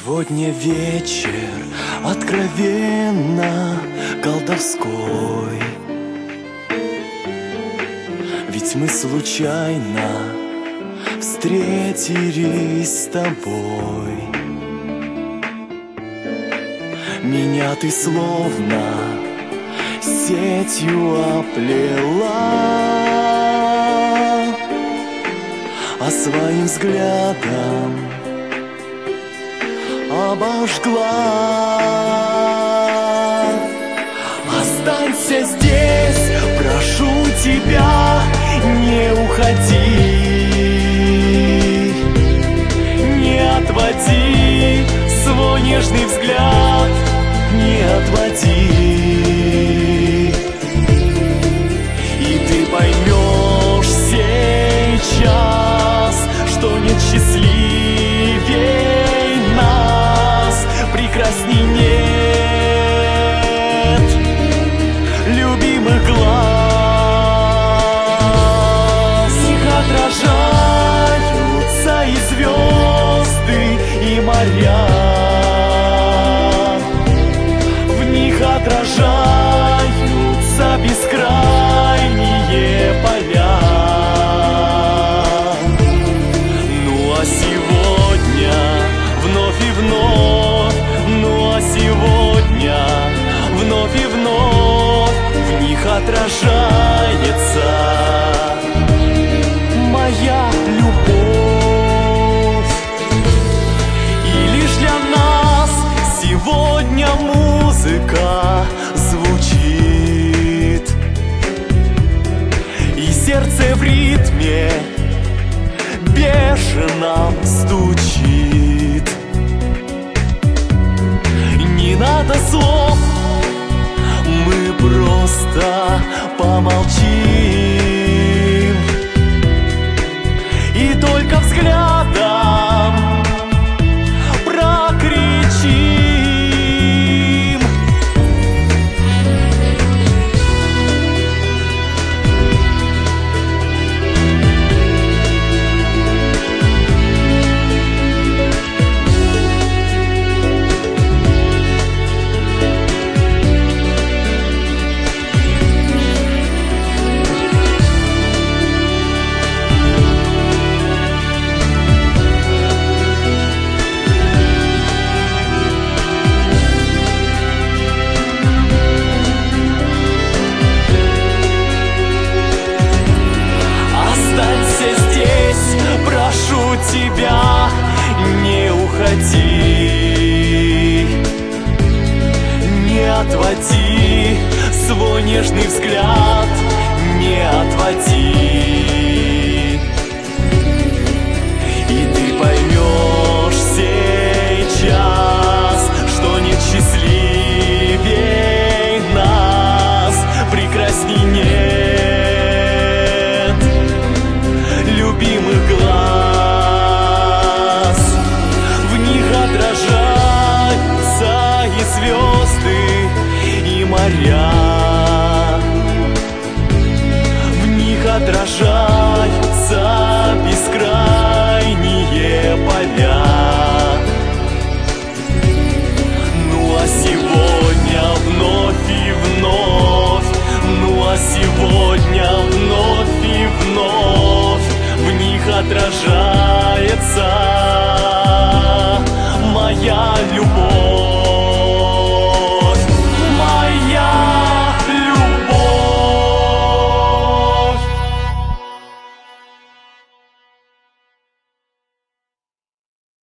Сегодня вечер откровенно колдовской, ведь мы случайно встретились с тобой. Меня ты словно сетью оплела, а своим взглядом обожгла. Останься здесь, прошу тебя, не уходи, не отводи свой нежный взгляд, не отводи. И ты поймешь сейчас, что нет счастливей нас, прекрасней нет любимых глаз. В них отражаются и звезды, и моря, в них отражаются бескрайние поля. Ну а сегодня вновь и вновь, ну а сегодня вновь и вновь в них отражается моя любовь. И лишь для нас сегодня музыка звучит, и сердце в ритме бешеном стучит. Не надо слов, мы просто помолчим, и только взглядом прокричим. Тебя, не уходи, не отводи свой нежный взгляд, не отводи. И ты поймешь сейчас, что нет счастливей нас, прекрасней нет любимых глаз. Отражаются и звезды, и моря, в них отражаются бескрайние поля. Ну а сегодня вновь и вновь, ну а сегодня вновь и вновь в них отражается моя любовь.